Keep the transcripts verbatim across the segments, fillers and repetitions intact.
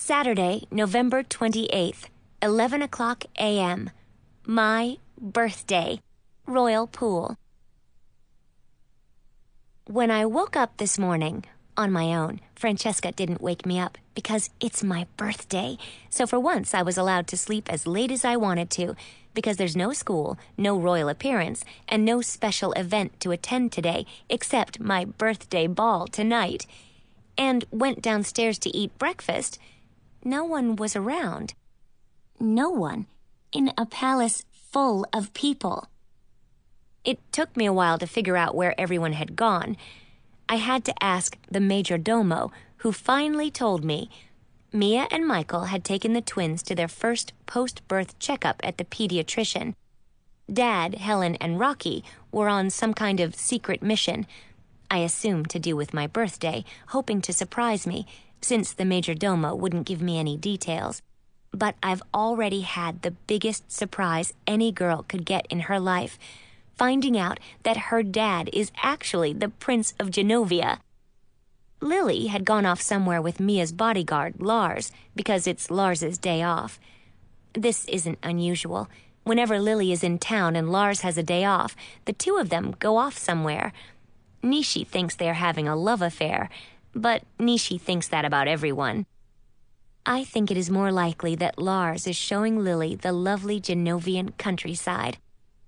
Saturday, November twenty-eighth, eleven o'clock a m My birthday. Royal Pool. When I woke up this morning, on my own, Francesca didn't wake me up because it's my birthday. So for once, I was allowed to sleep as late as I wanted to because there's no school, no royal appearance, and no special event to attend today except my birthday ball tonight. And went downstairs to eat breakfast. No one was around. No one in a palace full of people. It took me a while to figure out where everyone had gone. I had to ask the major domo, who finally told me Mia and Michael had taken the twins to their first post-birth checkup at the pediatrician. Dad, Helen, and Rocky were on some kind of secret mission, I assume to do with my birthday, hoping to surprise me, since the major domo wouldn't give me any details. But I've already had the biggest surprise any girl could get in her life, finding out that her dad is actually the Prince of Genovia. Lily had gone off somewhere with Mia's bodyguard, Lars, because it's Lars's day off. This isn't unusual. Whenever Lily is in town and Lars has a day off, the two of them go off somewhere. Nishi thinks they're having a love affair, but Nishi thinks that about everyone. I think it is more likely that Lars is showing Lily the lovely Genovian countryside.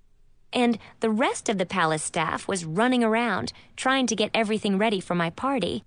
And the rest of the palace staff was running around, trying to get everything ready for my party.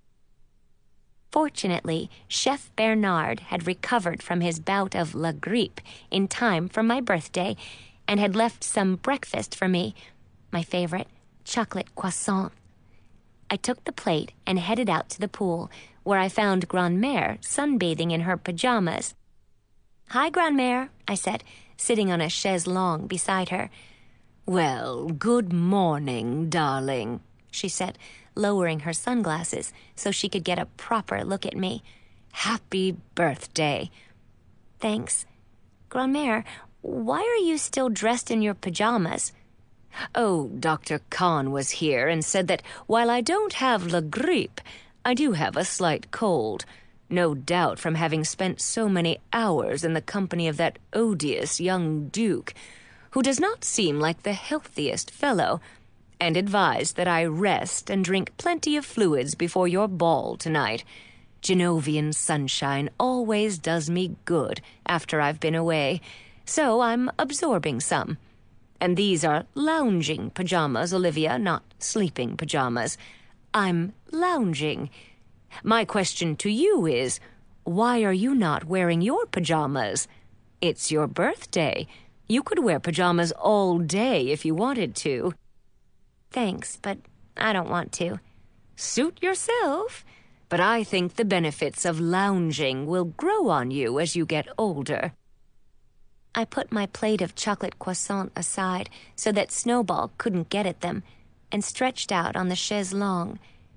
Fortunately, Chef Bernard had recovered from his bout of la grippe in time for my birthday and had left some breakfast for me, my favorite, chocolate croissant. I took the plate and headed out to the pool, where I found Grandmère sunbathing in her pajamas. "Hi, Grandmère," I said, sitting on a chaise longue beside her. "Well, good morning, darling," she said, lowering her sunglasses so she could get a proper look at me. "Happy birthday." "Thanks. Grandmère, why are you still dressed in your pajamas?" "Oh, Doctor Khan was here and said that while I don't have la grippe, I do have a slight cold. No doubt from having spent so many hours in the company of that odious young duke, who does not seem like the healthiest fellow, and advised that I rest and drink plenty of fluids before your ball tonight. Genovian sunshine always does me good after I've been away, so I'm absorbing some. And these are lounging pajamas, Olivia, not sleeping pajamas. I'm lounging. My question to you is, why are you not wearing your pajamas? It's your birthday. You could wear pajamas all day if you wanted to." "Thanks, but I don't want to." "Suit yourself. But I think the benefits of lounging will grow on you as you get older." I put my plate of chocolate croissant aside so that Snowball couldn't get at them, and stretched out on the chaise longue.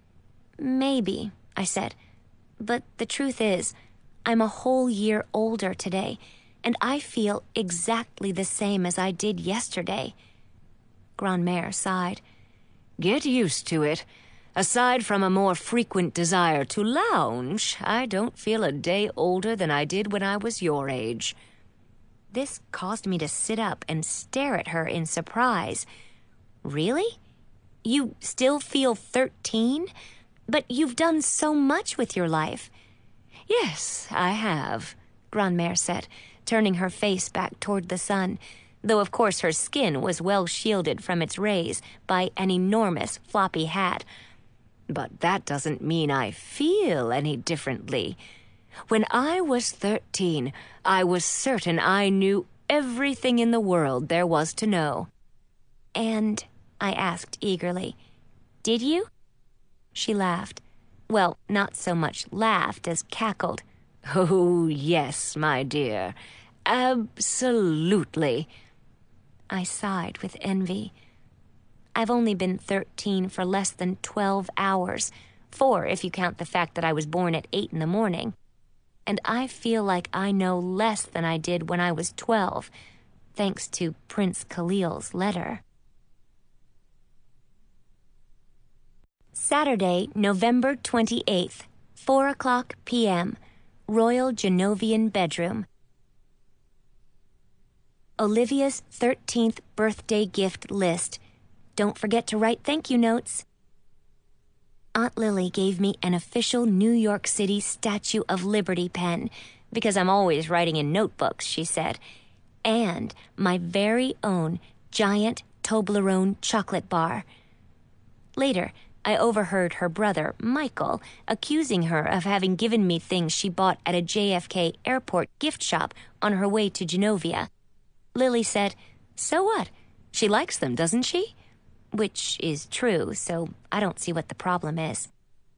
"Maybe," I said, "but the truth is, I'm a whole year older today, and I feel exactly the same as I did yesterday." Grandmère sighed. "Get used to it. Aside from a more frequent desire to lounge, I don't feel a day older than I did when I was your age." This caused me to sit up and stare at her in surprise. "Really? You still feel thirteen? But you've done so much with your life." "Yes, I have," Grandmère said, turning her face back toward the sun, though of course her skin was well shielded from its rays by an enormous floppy hat. "But that doesn't mean I feel any differently. When I was thirteen, I was certain I knew everything in the world there was to know." "And," I asked eagerly, "did you?" She laughed. Well, not so much laughed as cackled. "Oh, yes, my dear. Absolutely." I sighed with envy. I've only been thirteen for less than twelve hours, four if you count the fact that I was born at eight in the morning. And I feel like I know less than I did when I was twelve, thanks to Prince Khalil's letter. Saturday, November twenty-eighth, four o'clock p m Royal Genovian Bedroom. Olivia's thirteenth birthday gift list. Don't forget to write thank you notes. Aunt Lily gave me an official New York City Statue of Liberty pen, because I'm always writing in notebooks, she said, and my very own giant Toblerone chocolate bar. Later, I overheard her brother, Michael, accusing her of having given me things she bought at a J F K airport gift shop on her way to Genovia. Lily said, "So what? She likes them, doesn't she?" Which is true, so I don't see what the problem is.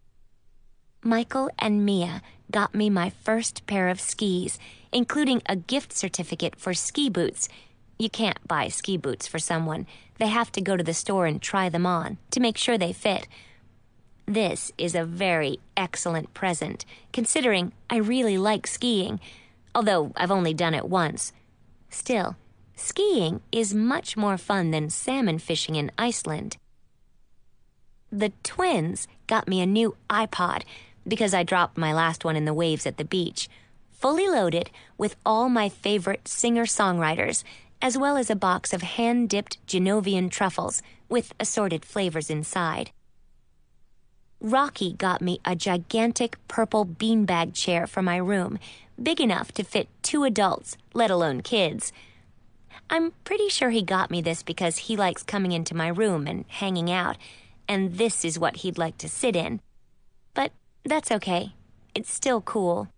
Michael and Mia got me my first pair of skis, including a gift certificate for ski boots. You can't buy ski boots for someone. They have to go to the store and try them on to make sure they fit. This is a very excellent present, considering I really like skiing, although I've only done it once. Still, skiing is much more fun than salmon fishing in Iceland. The twins got me a new iPod because I dropped my last one in the waves at the beach, fully loaded with all my favorite singer-songwriters, as well as a box of hand-dipped Genovian truffles with assorted flavors inside. Rocky got me a gigantic purple beanbag chair for my room, big enough to fit two adults, let alone kids. I'm pretty sure he got me this because he likes coming into my room and hanging out, and this is what he'd like to sit in. But that's okay. It's still cool.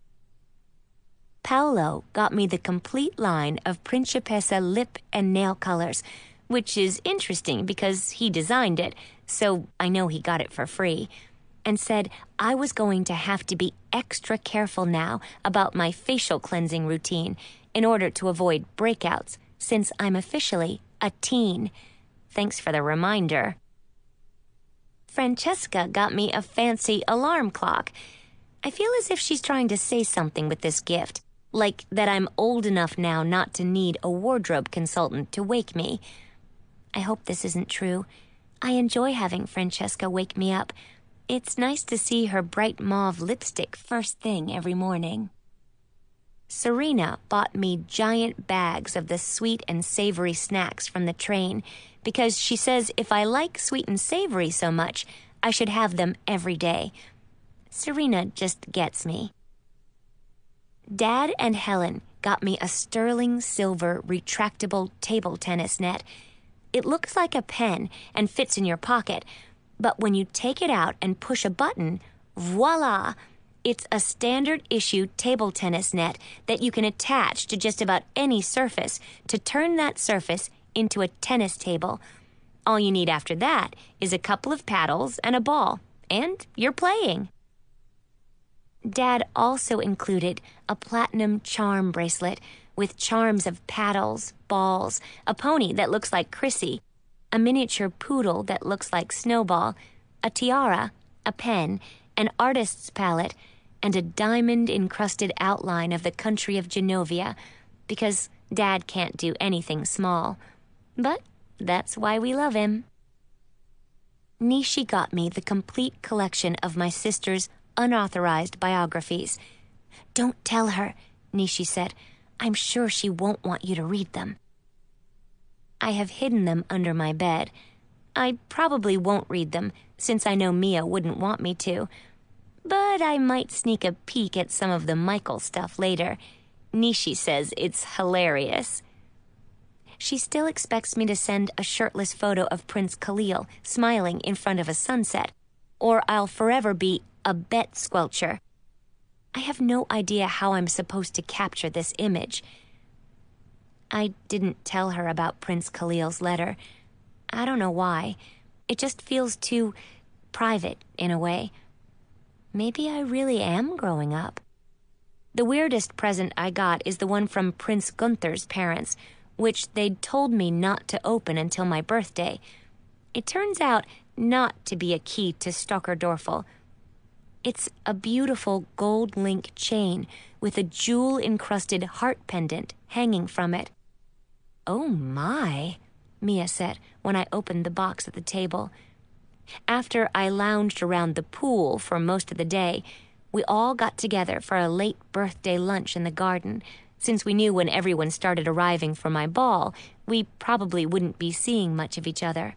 Paolo got me the complete line of Principessa lip and nail colors, which is interesting because he designed it, so I know he got it for free, and said I was going to have to be extra careful now about my facial cleansing routine in order to avoid breakouts, since I'm officially a teen. Thanks for the reminder. Francesca got me a fancy alarm clock. I feel as if she's trying to say something with this gift, like that I'm old enough now not to need a wardrobe consultant to wake me. I hope this isn't true. I enjoy having Francesca wake me up. It's nice to see her bright mauve lipstick first thing every morning. Serena bought me giant bags of the sweet and savory snacks from the train because she says if I like sweet and savory so much, I should have them every day. Serena just gets me. Dad and Helen got me a sterling silver retractable table tennis net. It looks like a pen and fits in your pocket, but when you take it out and push a button, voila! It's a standard issue table tennis net that you can attach to just about any surface to turn that surface into a tennis table. All you need after that is a couple of paddles and a ball, and you're playing. Dad also included a platinum charm bracelet with charms of paddles, balls, a pony that looks like Chrissy, a miniature poodle that looks like Snowball, a tiara, a pen, an artist's palette, and a diamond-encrusted outline of the country of Genovia, because Dad can't do anything small. But that's why we love him. Nishi got me the complete collection of my sister's unauthorized biographies. "Don't tell her," Nishi said. "I'm sure she won't want you to read them." I have hidden them under my bed. I probably won't read them, since I know Mia wouldn't want me to. But I might sneak a peek at some of the Michael stuff later. Nishi says it's hilarious. She still expects me to send a shirtless photo of Prince Khalil smiling in front of a sunset, or I'll forever be a bet squelcher. I have no idea how I'm supposed to capture this image. I didn't tell her about Prince Khalil's letter. I don't know why. It just feels too private in a way. Maybe I really am growing up. The weirdest present I got is the one from Prince Gunther's parents, which they'd told me not to open until my birthday. It turns out not to be a key to Stockerdorfel. It's a beautiful gold link chain with a jewel-encrusted heart pendant hanging from it. "Oh my," Mia said when I opened the box at the table. After I lounged around the pool for most of the day, we all got together for a late birthday lunch in the garden. Since we knew when everyone started arriving for my ball, we probably wouldn't be seeing much of each other.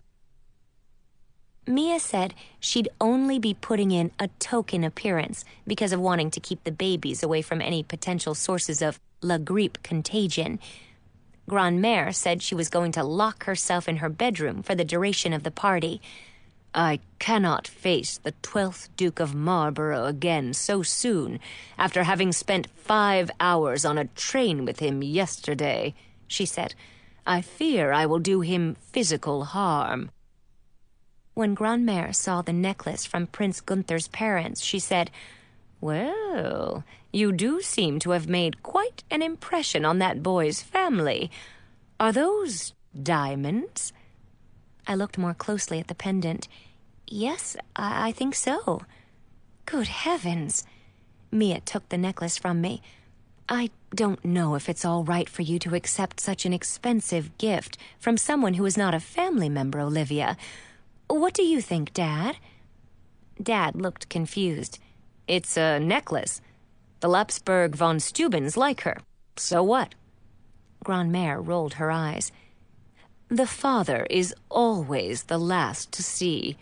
Mia said she'd only be putting in a token appearance because of wanting to keep the babies away from any potential sources of La Grippe contagion. Grandmère said she was going to lock herself in her bedroom for the duration of the party. I cannot face the twelfth Duke of Marlborough again so soon, after having spent five hours on a train with him yesterday, she said. I fear I will do him physical harm. When Grandmère saw the necklace from Prince Gunther's parents, she said, Well, you do seem to have made quite an impression on that boy's family. Are those diamonds? I looked more closely at the pendant. Yes, I, I think so. Good heavens. Mia took the necklace from me. I don't know if it's all right for you to accept such an expensive gift from someone who is not a family member, Olivia. What do you think, Dad? Dad looked confused. It's a necklace. The Lapsburg von Steubens like her. So what? Grandmère rolled her eyes. The father is always the last to see.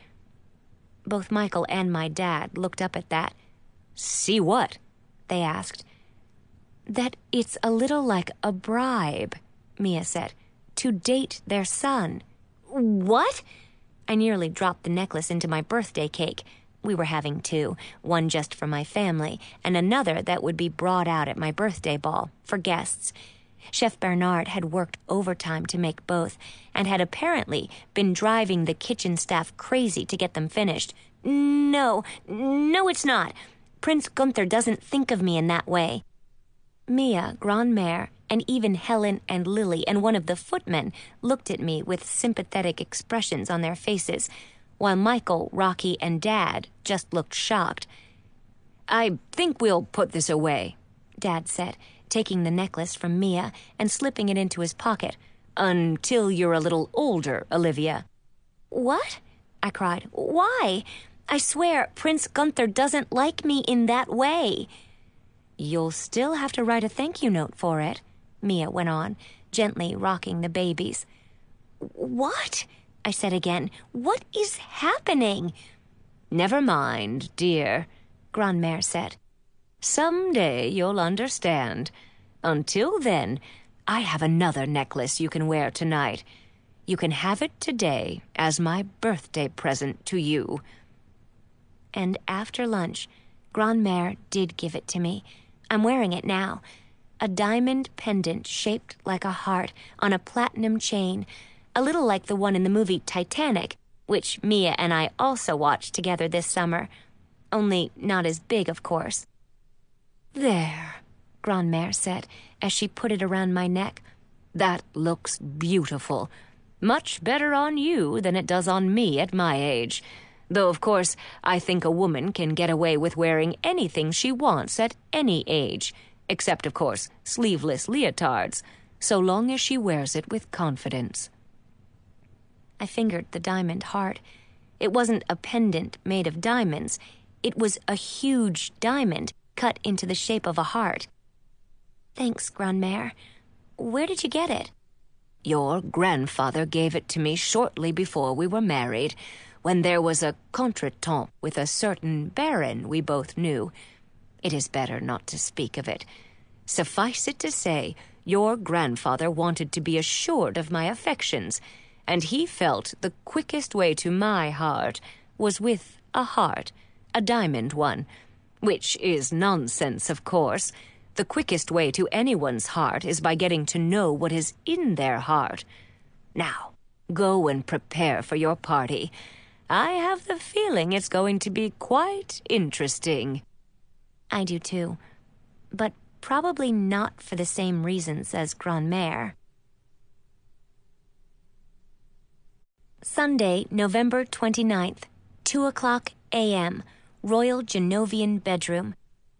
Both Michael and my dad looked up at that. See what? They asked. That it's a little like a bribe, Mia said, to date their son. What? I nearly dropped the necklace into my birthday cake. We were having two, one just for my family, and another that would be brought out at my birthday ball for guests. Chef Bernard had worked overtime to make both, and had apparently been driving the kitchen staff crazy to get them finished. No, no it's not. Prince Gunther doesn't think of me in that way. Mia, Grandmère, and even Helen and Lily and one of the footmen looked at me with sympathetic expressions on their faces, while Michael, Rocky, and Dad just looked shocked. I think we'll put this away, Dad said, taking the necklace from Mia and slipping it into his pocket. Until you're a little older, Olivia. What? I cried. Why? I swear Prince Gunther doesn't like me in that way. You'll still have to write a thank you note for it, Mia went on, gently rocking the babies. What? I said again. What is happening? Never mind, dear, Grandmère said. Someday you'll understand. Until then, I have another necklace you can wear tonight. You can have it today as my birthday present to you. And after lunch, Grandmère did give it to me. I'm wearing it now. A diamond pendant shaped like a heart on a platinum chain, a little like the one in the movie Titanic, which Mia and I also watched together this summer. Only not as big, of course. There, Grandmère said, as she put it around my neck. That looks beautiful. Much better on you than it does on me at my age. Though, of course, I think a woman can get away with wearing anything she wants at any age, except, of course, sleeveless leotards, so long as she wears it with confidence. I fingered the diamond heart. It wasn't a pendant made of diamonds. It was a huge diamond cut into the shape of a heart. Thanks, Grandmère. Where did you get it? Your grandfather gave it to me shortly before we were married, when there was a contretemps with a certain baron we both knew. It is better not to speak of it. Suffice it to say, your grandfather wanted to be assured of my affections, and he felt the quickest way to my heart was with a heart, a diamond one, which is nonsense, of course. The quickest way to anyone's heart is by getting to know what is in their heart. Now, go and prepare for your party. I have the feeling it's going to be quite interesting. I do too, but probably not for the same reasons as Grandmère. Sunday, November twenty-ninth, two o'clock a m, Royal Genovian bedroom.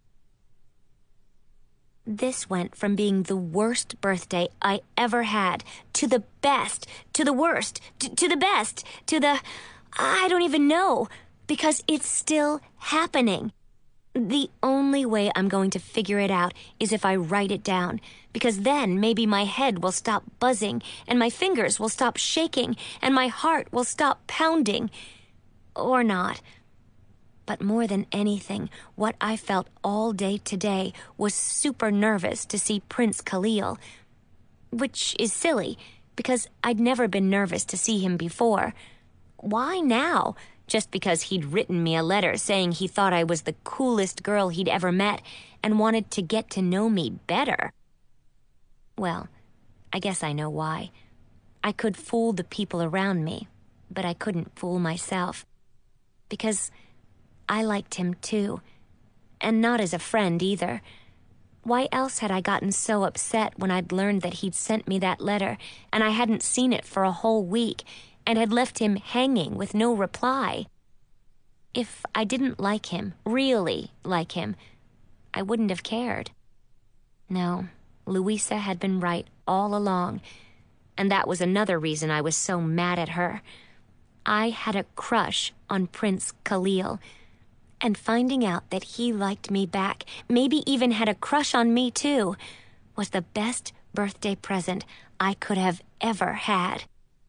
This went from being the worst birthday I ever had to the best, to the worst, to, to the best, to the... I don't even know, because it's still happening. The only way I'm going to figure it out is if I write it down, because then maybe my head will stop buzzing, and my fingers will stop shaking, and my heart will stop pounding. Or not. But more than anything, what I felt all day today was super nervous to see Prince Khalil. Which is silly, because I'd never been nervous to see him before. Why now? Just because he'd written me a letter saying he thought I was the coolest girl he'd ever met and wanted to get to know me better. Well, I guess I know why. I could fool the people around me, but I couldn't fool myself. Because I liked him too, and not as a friend either. Why else had I gotten so upset when I'd learned that he'd sent me that letter and I hadn't seen it for a whole week and had left him hanging with no reply? If I didn't like him, really like him, I wouldn't have cared. No, Louisa had been right all along, and that was another reason I was so mad at her. I had a crush on Prince Khalil, and finding out that he liked me back, maybe even had a crush on me too, was the best birthday present I could have ever had.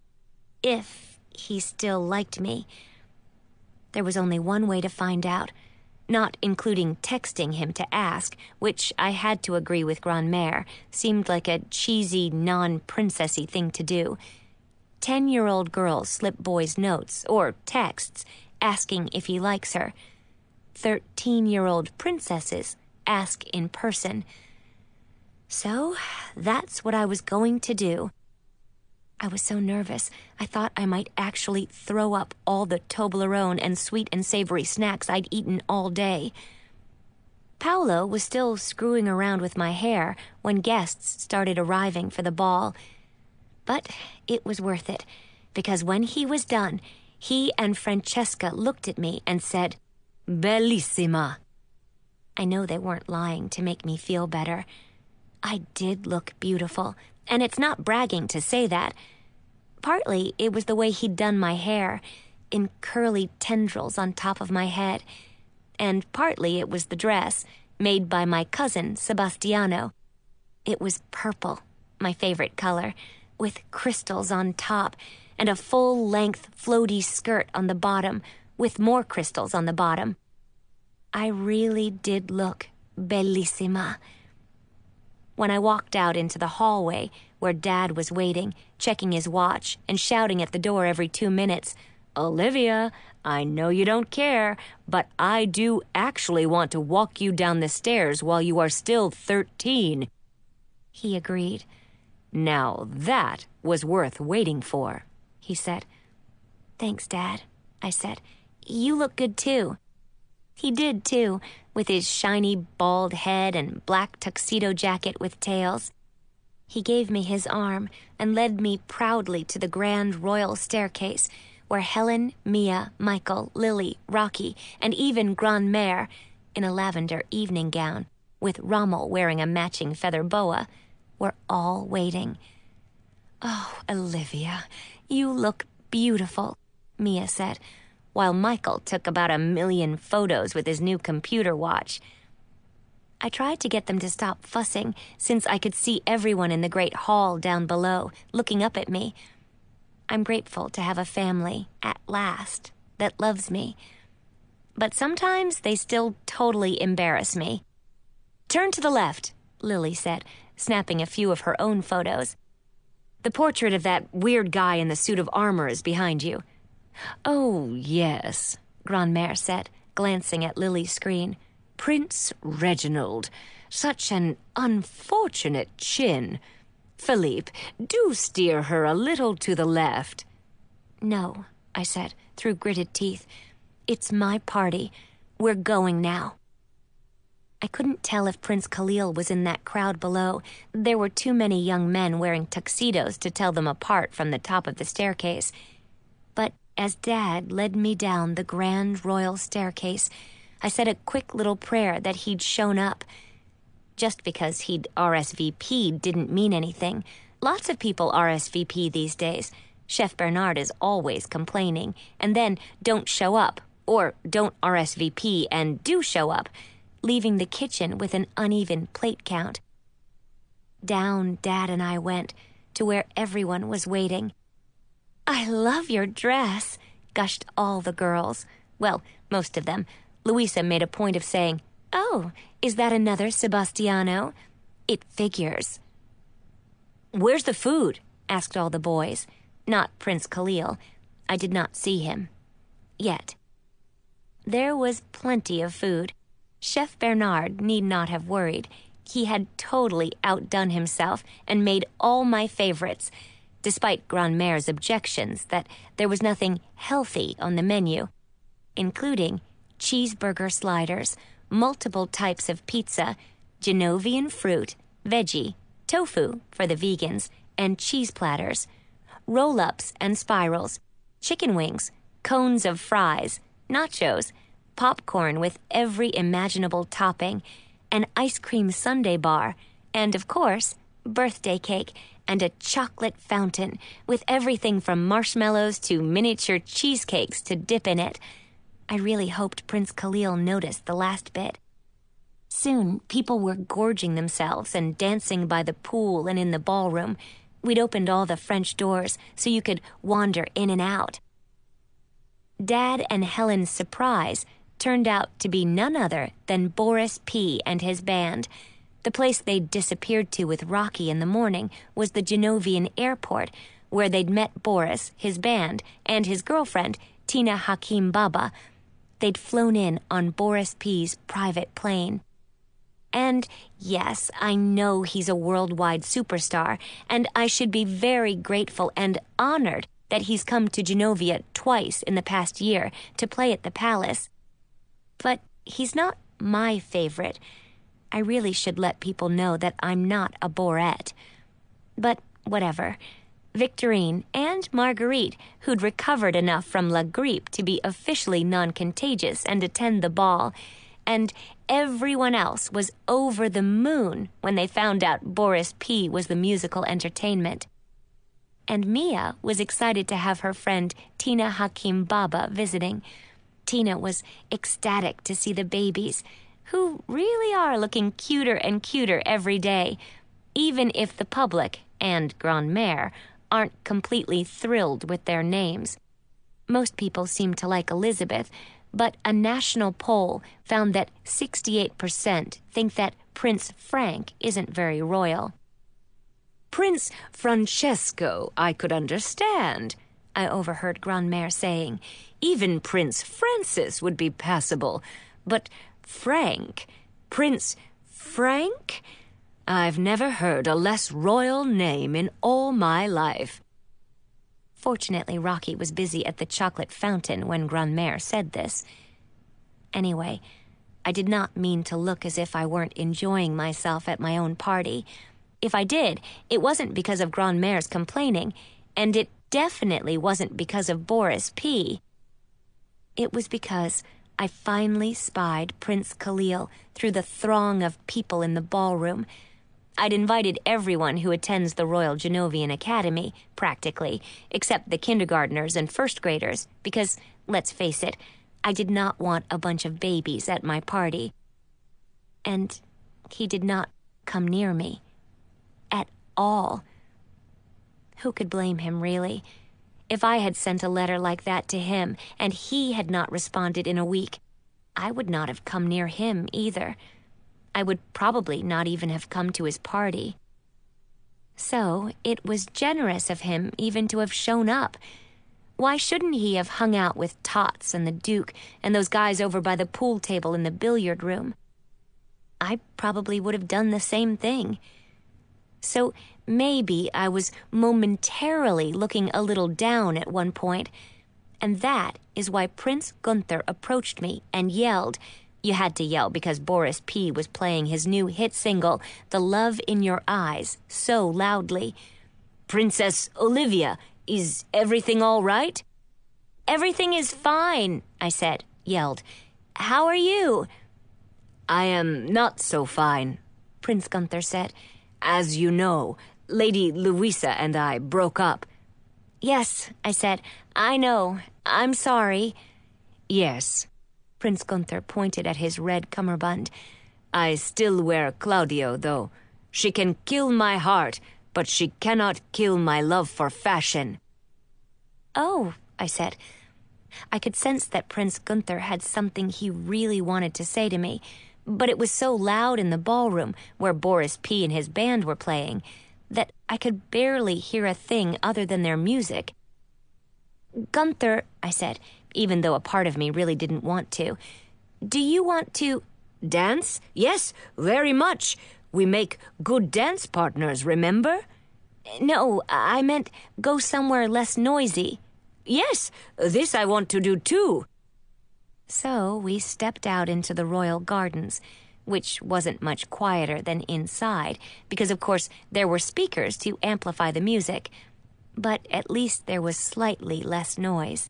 If he still liked me. There was only one way to find out, not including texting him to ask, which I had to agree with Grandmère, seemed like a cheesy, non-princessy thing to do. Ten-year-old girls slip boys notes, or texts, asking if he likes her. Thirteen-year-old princesses ask in person. So, that's what I was going to do. I was so nervous, I thought I might actually throw up all the Toblerone and sweet and savory snacks I'd eaten all day. Paolo was still screwing around with my hair when guests started arriving for the ball. But it was worth it, because when he was done, he and Francesca looked at me and said, "Bellissima." I know they weren't lying to make me feel better. I did look beautiful, and it's not bragging to say that. Partly it was the way he'd done my hair, in curly tendrils on top of my head, and partly it was the dress, made by my cousin, Sebastiano. It was purple, my favorite color, with crystals on top, and a full-length floaty skirt on the bottom, with more crystals on the bottom. I really did look bellissima. When I walked out into the hallway, where Dad was waiting, checking his watch and shouting at the door every two minutes, "Olivia, I know you don't care, but I do actually want to walk you down the stairs while you are still thirteen. He agreed. "Now that was worth waiting for," he said. "Thanks, Dad," I said. "You look good, too." He did, too, with his shiny bald head and black tuxedo jacket with tails. He gave me his arm and led me proudly to the grand royal staircase, where Helen, Mia, Michael, Lily, Rocky, and even Grandmère, in a lavender evening gown, with Rommel wearing a matching feather boa, were all waiting. "Oh, Olivia, you look beautiful," Mia said, while Michael took about a million photos with his new computer watch. I tried to get them to stop fussing, since I could see everyone in the great hall down below, looking up at me. I'm grateful to have a family, at last, that loves me. But sometimes they still totally embarrass me. "Turn to the left," Lily said, snapping a few of her own photos. "The portrait of that weird guy in the suit of armor is behind you." "Oh, yes," Grandmère said, glancing at Lily's screen. "Prince Reginald. Such an unfortunate chin. Philippe, do steer her a little to the left." "No," I said, through gritted teeth. "It's my party. We're going now." I couldn't tell if Prince Khalil was in that crowd below. There were too many young men wearing tuxedos to tell them apart from the top of the staircase. But as Dad led me down the grand royal staircase, I said a quick little prayer that he'd shown up. Just because he'd R S V P'd didn't mean anything. Lots of people R S V P these days. Chef Bernard is always complaining, and then don't show up, or don't R S V P and do show up. leaving the kitchen with an uneven plate count. Down Dad and I went, to where everyone was waiting. "I love your dress," gushed all the girls. Well, most of them. Louisa made a point of saying, "Oh, is that another Sebastiano? It figures." "Where's the food?" asked all the boys. Not Prince Khalil. I did not see him. Yet. There was plenty of food. Chef Bernard need not have worried. He had totally outdone himself and made all my favorites, despite Grand'Mère's objections that there was nothing healthy on the menu, including cheeseburger sliders, multiple types of pizza, Genovian fruit, veggie, tofu for the vegans, and cheese platters, roll-ups and spirals, chicken wings, cones of fries, nachos, popcorn with every imaginable topping, an ice cream sundae bar, and, of course, birthday cake and a chocolate fountain with everything from marshmallows to miniature cheesecakes to dip in it. I really hoped Prince Khalil noticed the last bit. Soon, people were gorging themselves and dancing by the pool and in the ballroom. We'd opened all the French doors so you could wander in and out. Dad and Helen's surprise turned out to be none other than Boris P. and his band. The place they'd disappeared to with Rocky in the morning was the Genovian airport, where they'd met Boris, his band, and his girlfriend, Tina Hakim Baba. They'd flown in on Boris P.'s private plane. And yes, I know he's a worldwide superstar, and I should be very grateful and honored that he's come to Genovia twice in the past year to play at the Palace. But he's not my favorite. I really should let people know that I'm not a Borette. But whatever. Victorine and Marguerite, who'd recovered enough from La Grippe to be officially non-contagious and attend the ball, and everyone else was over the moon when they found out Boris P. was the musical entertainment. And Mia was excited to have her friend Tina Hakim Baba visiting. Tina was ecstatic to see the babies, who really are looking cuter and cuter every day, even if the public and Grand'Mère aren't completely thrilled with their names. Most people seem to like Elizabeth, but a national poll found that sixty-eight percent think that Prince Frank isn't very royal. "Prince Francesco, I could understand," I overheard Grand'Mère saying. "Even Prince Francis would be passable. But Frank, Prince Frank? I've never heard a less royal name in all my life." Fortunately, Rocky was busy at the chocolate fountain when Grand'Mère said this. Anyway, I did not mean to look as if I weren't enjoying myself at my own party. If I did, it wasn't because of Grand'Mère's complaining, and it definitely wasn't because of Boris P. It was because I finally spied Prince Khalil through the throng of people in the ballroom. I'd invited everyone who attends the Royal Genovian Academy, practically, except the kindergartners and first graders, because, let's face it, I did not want a bunch of babies at my party. And he did not come near me. At all. Who could blame him, really? If I had sent a letter like that to him and he had not responded in a week, I would not have come near him either. I would probably not even have come to his party. So it was generous of him even to have shown up. Why shouldn't he have hung out with Tots and the Duke and those guys over by the pool table in the billiard room? I probably would have done the same thing. So maybe I was momentarily looking a little down at one point, and that is why Prince Gunther approached me and yelled. You had to yell because Boris P. was playing his new hit single, The Love in Your Eyes, so loudly. "Princess Olivia, is everything all right?" "Everything is fine," I said, yelled. "How are you?" "I am not so fine," Prince Gunther said. "As you know, Lady Louisa and I broke up." "Yes," I said. "I know. I'm sorry." "Yes." Prince Gunther pointed at his red cummerbund. I still wear Claudio, though. She can kill my heart, but she cannot kill my love for fashion. Oh, I said. I could sense that Prince Gunther had something he really wanted to say to me, but it was so loud in the ballroom where Boris P. and his band were playing that I could barely hear a thing other than their music. Gunther, I said, even though a part of me really didn't want to, do you want to... Dance? Yes, very much. We make good dance partners, remember? No, I meant go somewhere less noisy. Yes, this I want to do too. So we stepped out into the royal gardens, which wasn't much quieter than inside, because of course there were speakers to amplify the music, but at least there was slightly less noise.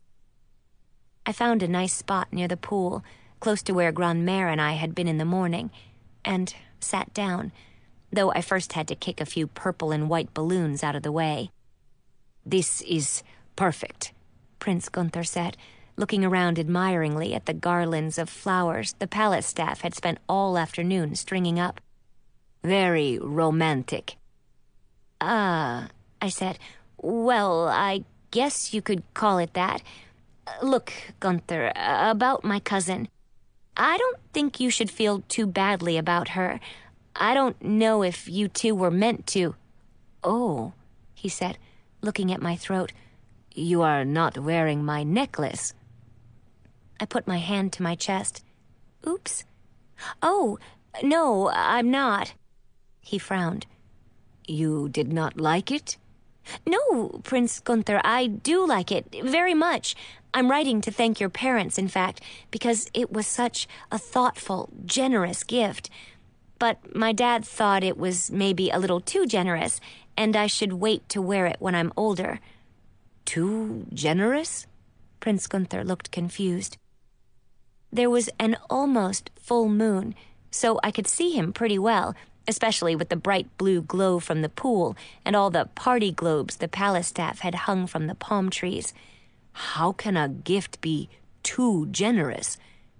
I found a nice spot near the pool, close to where Grandmère and I had been in the morning, and sat down, though I first had to kick a few purple and white balloons out of the way. This is perfect, Prince Gunther said, looking around admiringly at the garlands of flowers the palace staff had spent all afternoon stringing up. Very romantic. Ah, uh, I said, well, I guess you could call it that. Look, Gunther, about my cousin. I don't think you should feel too badly about her. I don't know if you two were meant to. Oh, he said, looking at my throat. You are not wearing my necklace. I put my hand to my chest. Oops. Oh, no, I'm not. He frowned. You did not like it? No, Prince Gunther, I do like it, very much. I'm writing to thank your parents, in fact, because it was such a thoughtful, generous gift. But my dad thought it was maybe a little too generous, and I should wait to wear it when I'm older. Too generous? Prince Gunther looked confused. There was an almost full moon, so I could see him pretty well, especially with the bright blue glow from the pool and all the party globes the palace staff had hung from the palm trees. How can a gift be too generous?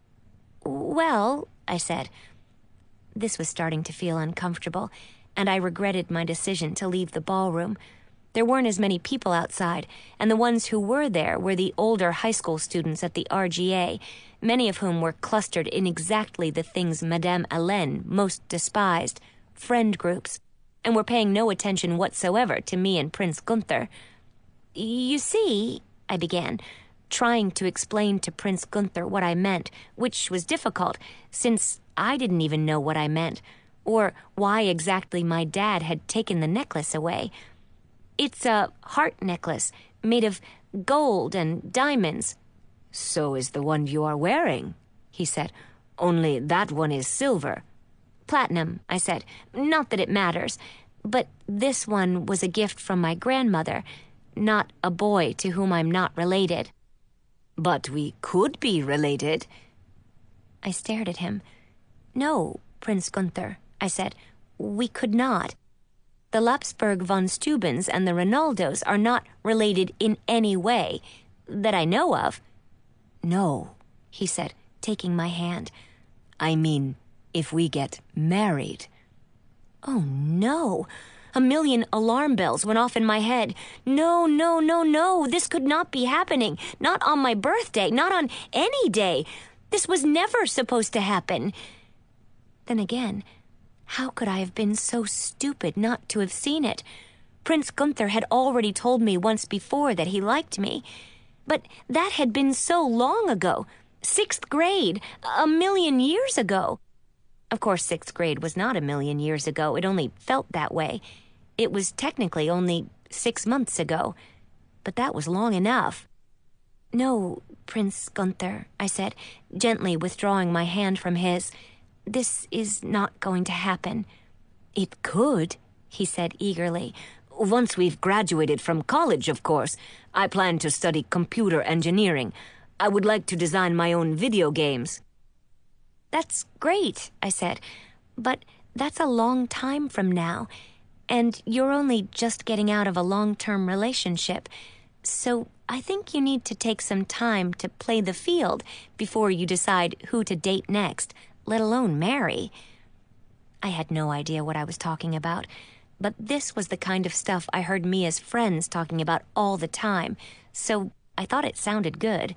Well, I said. This was starting to feel uncomfortable, and I regretted my decision to leave the ballroom. There weren't as many people outside, and the ones who were there were the older high school students at the R G A, many of whom were clustered in exactly the things Madame Hélène most despised, friend groups, and were paying no attention whatsoever to me and Prince Gunther. You see, I began, trying to explain to Prince Gunther what I meant, which was difficult, since I didn't even know what I meant, or why exactly my dad had taken the necklace away. It's a heart necklace, made of gold and diamonds. So is the one you are wearing, he said, only that one is silver. Platinum, I said, not that it matters, but this one was a gift from my grandmother, not a boy to whom I'm not related. But we could be related. I stared at him. No, Prince Gunther, I said, we could not. The Lapsburg von Steubens and the Rinaldos are not related in any way, that I know of. No, he said, taking my hand. I mean, if we get married. Oh, no. A million alarm bells went off in my head. No, no, no, no. This could not be happening. Not on my birthday. Not on any day. This was never supposed to happen. Then again, how could I have been so stupid not to have seen it? Prince Gunther had already told me once before that he liked me. But that had been so long ago. Sixth grade. A million years ago. Of course, sixth grade was not a million years ago. It only felt that way. It was technically only six months ago. But that was long enough. No, Prince Gunther, I said, gently withdrawing my hand from his. This is not going to happen. It could, he said eagerly. Once we've graduated from college, of course. I plan to study computer engineering. I would like to design my own video games. That's great, I said, but that's a long time from now, and you're only just getting out of a long-term relationship. So I think you need to take some time to play the field before you decide who to date next, let alone marry. I had no idea what I was talking about, but this was the kind of stuff I heard Mia's friends talking about all the time, so I thought it sounded good.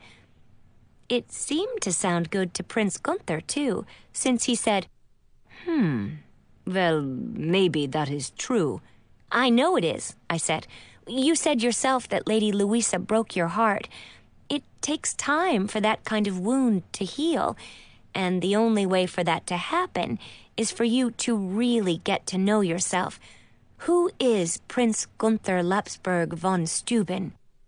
It seemed to sound good to Prince Gunther, too, since he said, Hmm, well, maybe that is true. I know it is, I said. You said yourself that Lady Louisa broke your heart. It takes time for that kind of wound to heal, and the only way for that to happen is for you to really get to know yourself. Who is Prince Gunther Lapsburg von Steuben?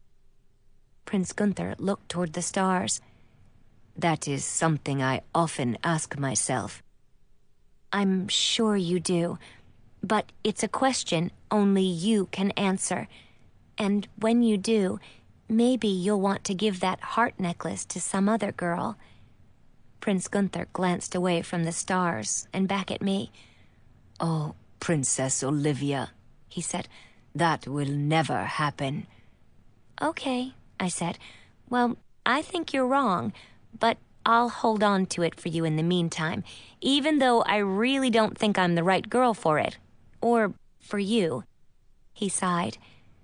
Prince Gunther looked toward the stars. That is something I often ask myself. I'm sure you do, but it's a question only you can answer. And when you do, maybe you'll want to give that heart necklace to some other girl. Prince Gunther glanced away from the stars and back at me. Oh, Princess Olivia, he said, that will never happen. Okay, I said. Well, I think you're wrong, but I'll hold on to it for you in the meantime, even though I really don't think I'm the right girl for it. Or for you. He sighed.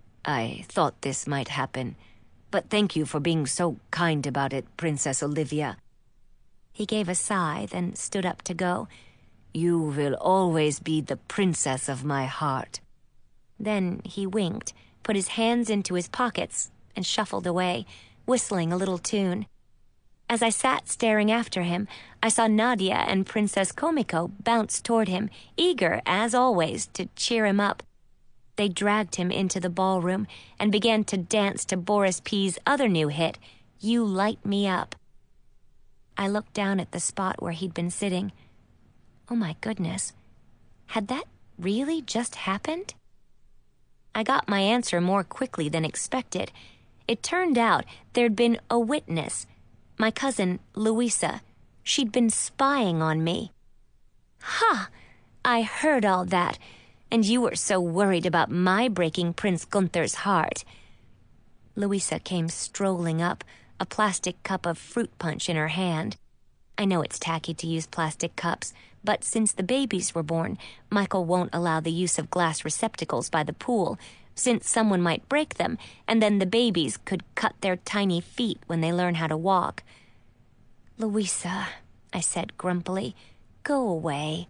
I thought this might happen, but thank you for being so kind about it, Princess Olivia. He gave a sigh, then stood up to go. You will always be the princess of my heart. Then he winked, put his hands into his pockets, and shuffled away, whistling a little tune. As I sat staring after him, I saw Nadia and Princess Komiko bounce toward him, eager, as always, to cheer him up. They dragged him into the ballroom and began to dance to Boris P.'s other new hit, You Light Me Up. I looked down at the spot where he'd been sitting. Oh my goodness, had that really just happened? I got my answer more quickly than expected. It turned out there'd been a witness, my cousin Louisa. She'd been spying on me. Ha! I heard all that. And you were so worried about my breaking Prince Gunther's heart. Louisa came strolling up, a plastic cup of fruit punch in her hand. I know it's tacky to use plastic cups, but since the babies were born, Michael won't allow the use of glass receptacles by the pool, since someone might break them, and then the babies could cut their tiny feet when they learn how to walk. Louisa, I said grumpily, go away.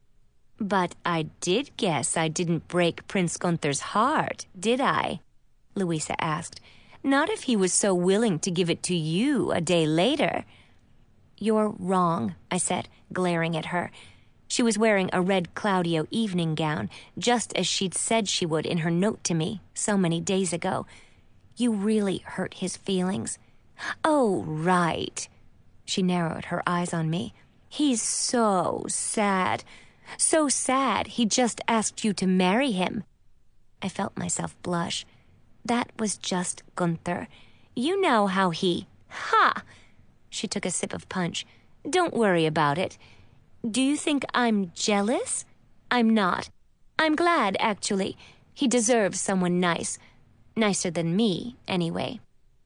But I did guess I didn't break Prince Gunther's heart, did I? Louisa asked. Not if he was so willing to give it to you a day later. You're wrong, I said, glaring at her. She was wearing a red Claudio evening gown, just as she'd said she would in her note to me so many days ago. You really hurt his feelings. Oh, right. She narrowed her eyes on me. He's so sad. So sad he just asked you to marry him. I felt myself blush. That was just Gunther. You know how he... Ha! She took a sip of punch. Don't worry about it. Do you think I'm jealous? I'm not. I'm glad, actually. He deserves someone nice. Nicer than me, anyway.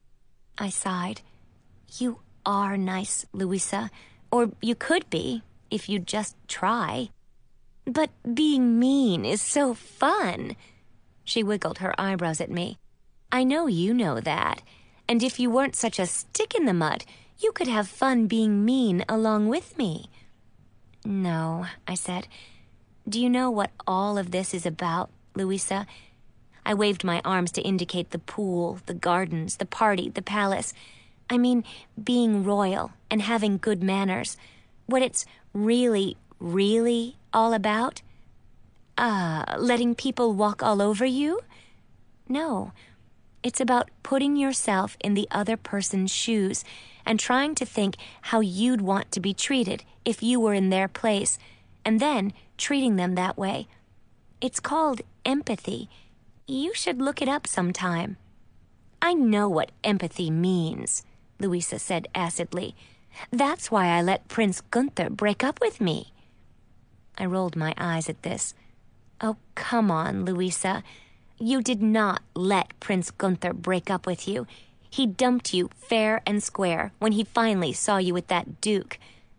I sighed. You are nice, Louisa. Or you could be, if you'd just try. But being mean is so fun. She wiggled her eyebrows at me. I know you know that. And if you weren't such a stick in the mud, you could have fun being mean along with me. No, I said. Do you know what all of this is about, Louisa? I waved my arms to indicate the pool, the gardens, the party, the palace. I mean, being royal and having good manners. What it's really, really all about? Uh, letting people walk all over you? No. It's about putting yourself in the other person's shoes and trying to think how you'd want to be treated if you were in their place, and then treating them that way. It's called empathy. You should look it up sometime. I know what empathy means, Louisa said acidly. That's why I let Prince Gunther break up with me. I rolled my eyes at this. Oh, come on, Louisa. You did not let Prince Gunther break up with you. He dumped you fair and square when he finally saw you with that Duke.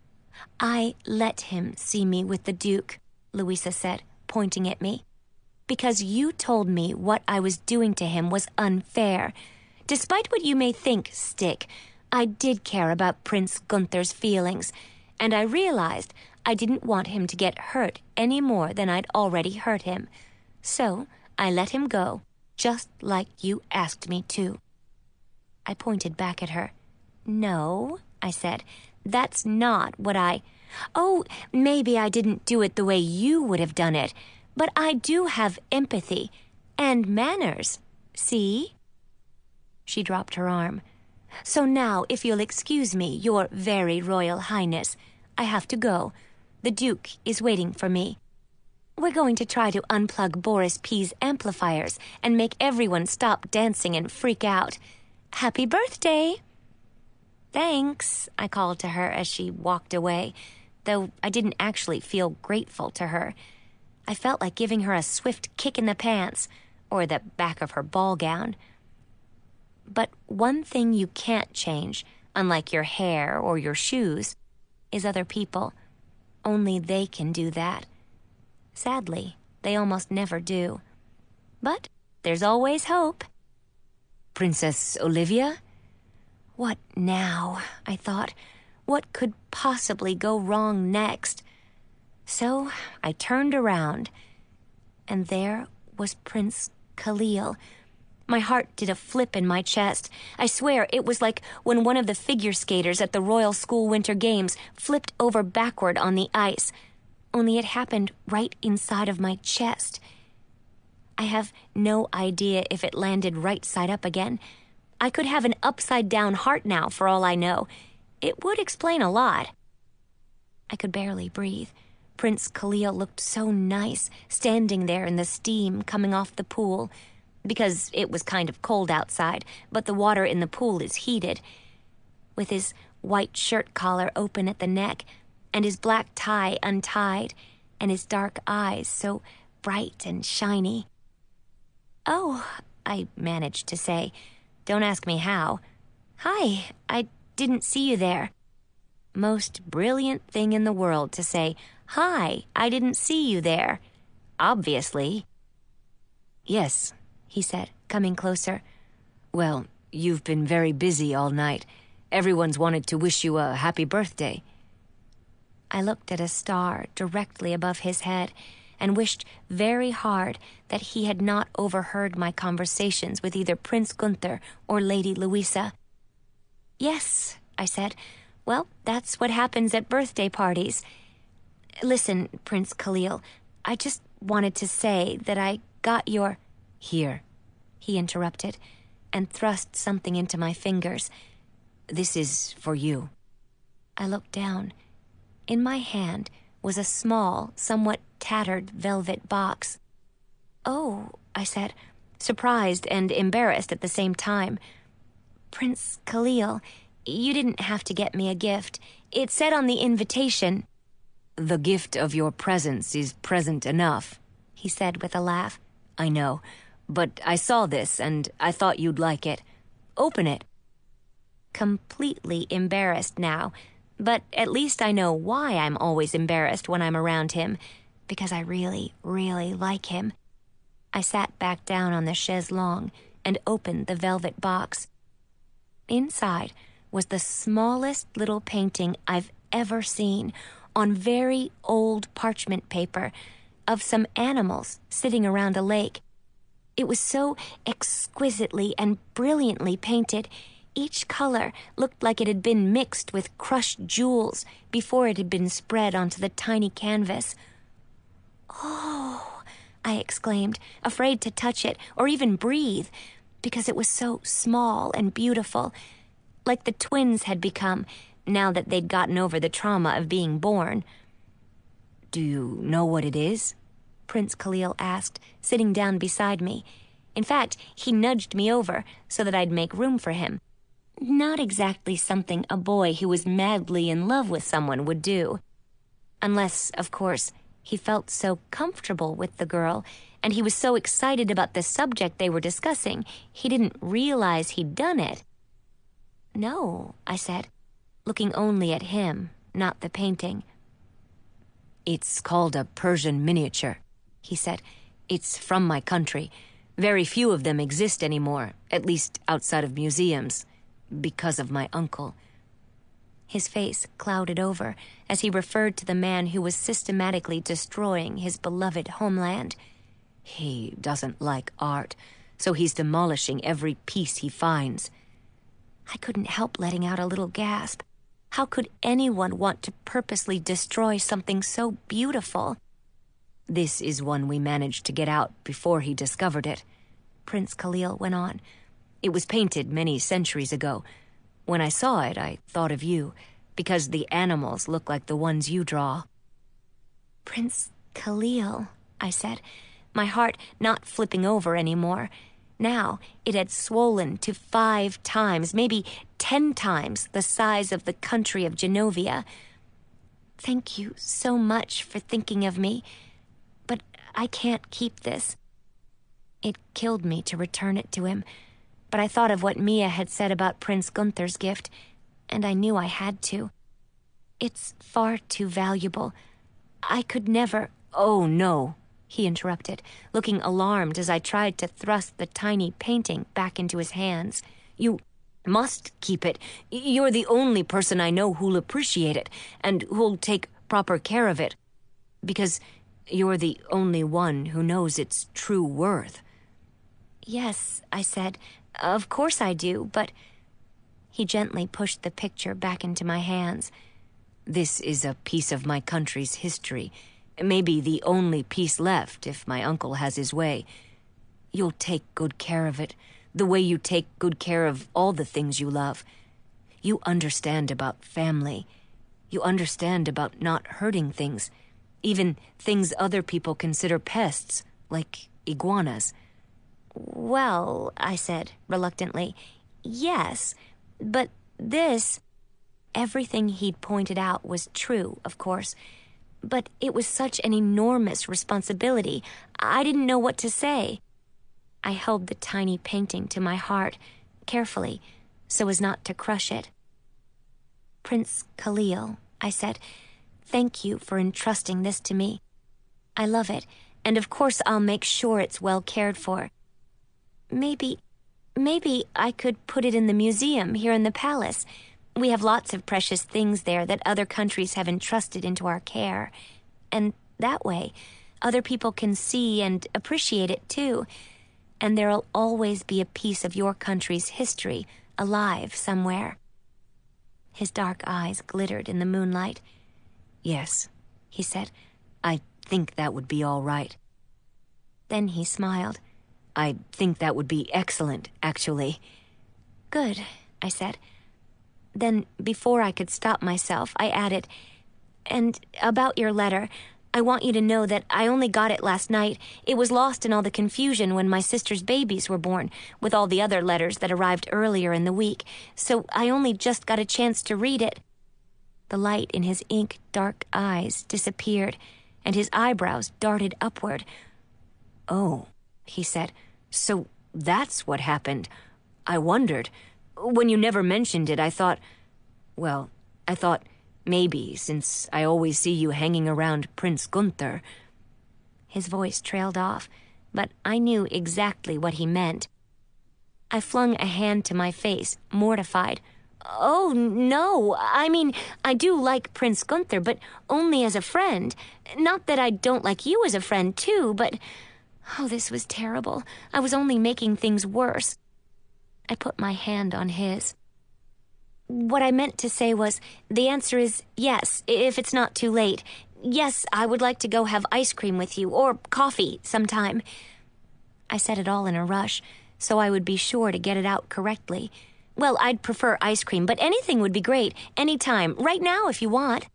I let him see me with the Duke, Louisa said, pointing at me, because you told me what I was doing to him was unfair. Despite what you may think, Stick, I did care about Prince Gunther's feelings, and I realized I didn't want him to get hurt any more than I'd already hurt him. So I let him go, just like you asked me to. I pointed back at her. No, I said, that's not what I... Oh, maybe I didn't do it the way you would have done it, but I do have empathy and manners, see? She dropped her arm. So now, if you'll excuse me, your very royal highness, I have to go. The Duke is waiting for me. We're going to try to unplug Boris P's amplifiers and make everyone stop dancing and freak out. Happy birthday! Thanks, I called to her as she walked away, though I didn't actually feel grateful to her. I felt like giving her a swift kick in the pants, or the back of her ball gown. But one thing you can't change, unlike your hair or your shoes, is other people. Only they can do that. Sadly, they almost never do. But there's always hope. Princess Olivia? What now? I thought. What could possibly go wrong next? So I turned around, and there was Prince Khalil. My heart did a flip in my chest. I swear it was like when one of the figure skaters at the Royal School Winter Games flipped over backward on the ice, only it happened right inside of my chest. I have no idea if it landed right side up again. I could have an upside-down heart now, for all I know. It would explain a lot. I could barely breathe. Prince Khalil looked so nice, standing there in the steam coming off the pool, because it was kind of cold outside, but the water in the pool is heated. With his white shirt collar open at the neck, and his black tie untied, and his dark eyes so bright and shiny. Oh, I managed to say. Don't ask me how. Hi, I didn't see you there. Most brilliant thing in the world to say, hi, I didn't see you there. Obviously. Yes, he said, coming closer. Well, you've been very busy all night. Everyone's wanted to wish you a happy birthday. I looked at a star directly above his head and wished very hard that he had not overheard my conversations with either Prince Gunther or Lady Louisa. Yes, I said. Well, that's what happens at birthday parties. Listen, Prince Khalil, I just wanted to say that I got your... Here, he interrupted, and thrust something into my fingers. This is for you. I looked down. In my hand was a small, somewhat tattered velvet box. Oh, I said, surprised and embarrassed at the same time. Prince Khalil, you didn't have to get me a gift. It said on the invitation... The gift of your presence is present enough, he said with a laugh. I know, but I saw this and I thought you'd like it. Open it. Completely embarrassed now, but at least I know why I'm always embarrassed when I'm around him, because I really, really like him. I sat back down on the chaise longue and opened the velvet box. Inside was the smallest little painting I've ever seen on very old parchment paper of some animals sitting around a lake. It was so exquisitely and brilliantly painted. Each color looked like it had been mixed with crushed jewels before it had been spread onto the tiny canvas. Oh, I exclaimed, afraid to touch it or even breathe, because it was so small and beautiful, like the twins had become now that they'd gotten over the trauma of being born. Do you know what it is? Prince Khalil asked, sitting down beside me. In fact, he nudged me over so that I'd make room for him. Not exactly something a boy who was madly in love with someone would do. Unless, of course, he felt so comfortable with the girl and he was so excited about the subject they were discussing, he didn't realize he'd done it. "No," I said, looking only at him, not the painting. "It's called a Persian miniature," he said. "It's from my country. Very few of them exist anymore, at least outside of museums, because of my uncle." His face clouded over as he referred to the man who was systematically destroying his beloved homeland. "He doesn't like art, so he's demolishing every piece he finds." I couldn't help letting out a little gasp. How could anyone want to purposely destroy something so beautiful? "This is one we managed to get out before he discovered it," Prince Khalil went on. "It was painted many centuries ago. When I saw it, I thought of you, because the animals look like the ones you draw." "Prince Khalil," I said, my heart not flipping over anymore. Now it had swollen to five times, maybe ten times the size of the country of Genovia. "Thank you so much for thinking of me, but I can't keep this." It killed me to return it to him, but I thought of what Mia had said about Prince Gunther's gift, and I knew I had to. It's far too valuable. I could never— "Oh, no," he interrupted, looking alarmed as I tried to thrust the tiny painting back into his hands. "You must keep it. You're the only person I know who'll appreciate it, and who'll take proper care of it, because you're the only one who knows its true worth." "Yes," I said, "of course I do, but—" He gently pushed the picture back into my hands. "This is a piece of my country's history, maybe the only piece left if my uncle has his way. You'll take good care of it, the way you take good care of all the things you love. You understand about family. You understand about not hurting things, even things other people consider pests, like iguanas." "Well," I said reluctantly, "yes, but this—" Everything he'd pointed out was true, of course, but it was such an enormous responsibility, I didn't know what to say. I held the tiny painting to my heart, carefully, so as not to crush it. "Prince Khalil," I said, "thank you for entrusting this to me. I love it, and of course I'll make sure it's well cared for. Maybe, maybe I could put it in the museum here in the palace. We have lots of precious things there that other countries have entrusted into our care. And that way, other people can see and appreciate it too. And there'll always be a piece of your country's history alive somewhere." His dark eyes glittered in the moonlight. "Yes," he said, "I think that would be all right." Then he smiled. "I think that would be excellent, actually." "Good," I said. Then, before I could stop myself, I added, "And about your letter, I want you to know that I only got it last night. It was lost in all the confusion when my sister's babies were born, with all the other letters that arrived earlier in the week, so I only just got a chance to read it." The light in his ink-dark eyes disappeared, and his eyebrows darted upward. "Oh," he said, "so that's what happened. I wondered. When you never mentioned it, I thought, well, I thought maybe, since I always see you hanging around Prince Gunther." His voice trailed off, but I knew exactly what he meant. I flung a hand to my face, mortified. "Oh, no, I mean, I do like Prince Gunther, but only as a friend. Not that I don't like you as a friend, too, but— Oh, this was terrible. I was only making things worse." I put my hand on his. "What I meant to say was, the answer is yes, if it's not too late. Yes, I would like to go have ice cream with you, or coffee, sometime." I said it all in a rush, so I would be sure to get it out correctly. "Well, I'd prefer ice cream, but anything would be great, anytime, right now if you want."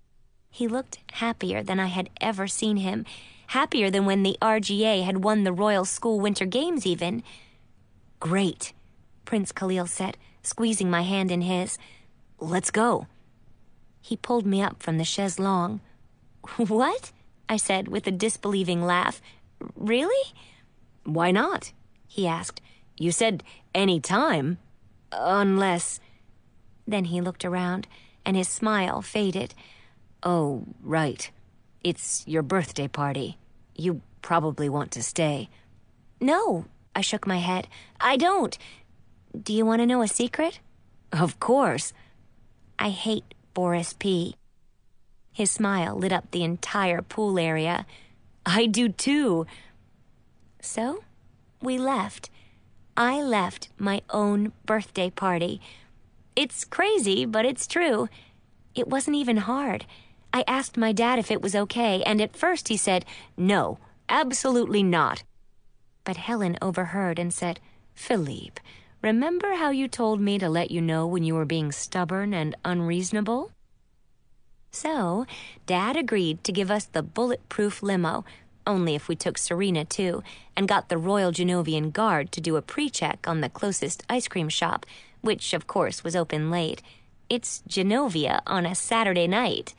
He looked happier than I had ever seen him, happier than when the R G A had won the Royal School Winter Games even. "Great," Prince Khalil said, squeezing my hand in his. "Let's go." He pulled me up from the chaise longue. "What?" I said with a disbelieving laugh. Really? Why not? He asked. You said any time. Unless... Then he looked around, and his smile faded. Oh, right. It's your birthday party. You probably want to stay. No, I shook my head. I don't. Do you want to know a secret? Of course. I hate Boris P. His smile lit up the entire pool area. I do too. So, we left. I left my own birthday party. It's crazy, but it's true. It wasn't even hard. I asked my dad if it was okay, and at first he said, "No, absolutely not." But Helen overheard and said, "Philippe, remember how you told me to let you know when you were being stubborn and unreasonable?" So, Dad agreed to give us the bulletproof limo, only if we took Serena too, and got the Royal Genovian Guard to do a pre-check on the closest ice cream shop, which, of course, was open late. It's Genovia on a Saturday night.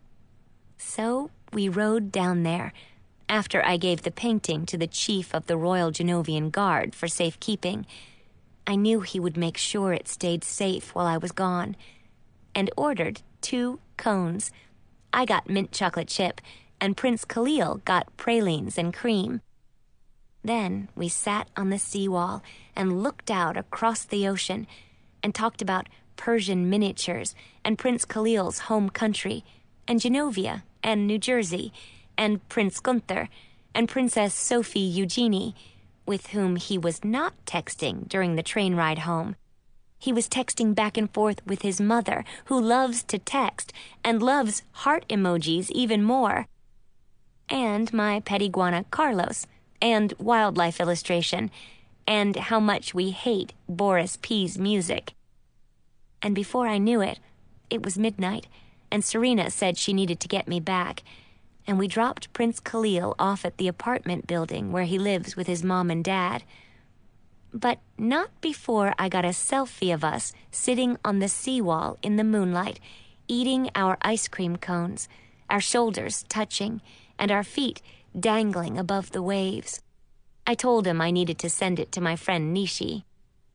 So, we rode down there, after I gave the painting to the chief of the Royal Genovian Guard for safekeeping. I knew he would make sure it stayed safe while I was gone, and ordered two cones. I got mint chocolate chip, and Prince Khalil got pralines and cream. Then we sat on the seawall and looked out across the ocean and talked about Persian miniatures and Prince Khalil's home country and Genovia and New Jersey and Prince Gunther and Princess Sophie Eugenie, with whom he was not texting during the train ride home. He was texting back and forth with his mother, who loves to text and loves heart emojis even more. And my pet iguana Carlos, and wildlife illustration, and how much we hate Boris P.'s music. And before I knew it, it was midnight, and Serena said she needed to get me back, and we dropped Prince Khalil off at the apartment building where he lives with his mom and dad. But not before I got a selfie of us sitting on the seawall in the moonlight, eating our ice cream cones, our shoulders touching, and our feet dangling above the waves. I told him I needed to send it to my friend Nishi.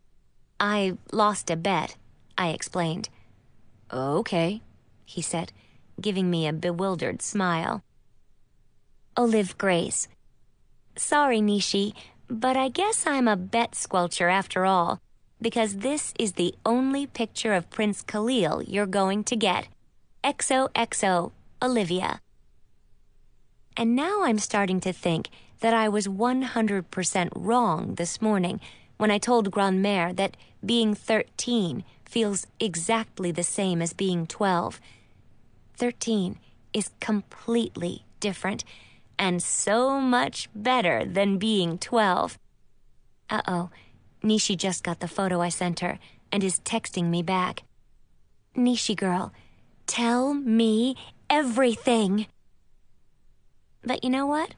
I lost a bet, I explained. Okay, he said, giving me a bewildered smile. Olive Grace. Sorry, Nishi, but I guess I'm a bet squelcher after all, because this is the only picture of Prince Khalil you're going to get. X O X O, Olivia. And now I'm starting to think that I was one hundred percent wrong this morning when I told Grandmère that being thirteen feels exactly the same as being twelve. Thirteen is completely different and so much better than being twelve. Uh-oh, Nishi just got the photo I sent her and is texting me back. Nishi girl, tell me everything. But you know what?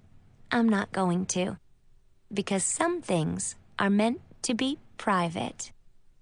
I'm not going to, because some things are meant to be private.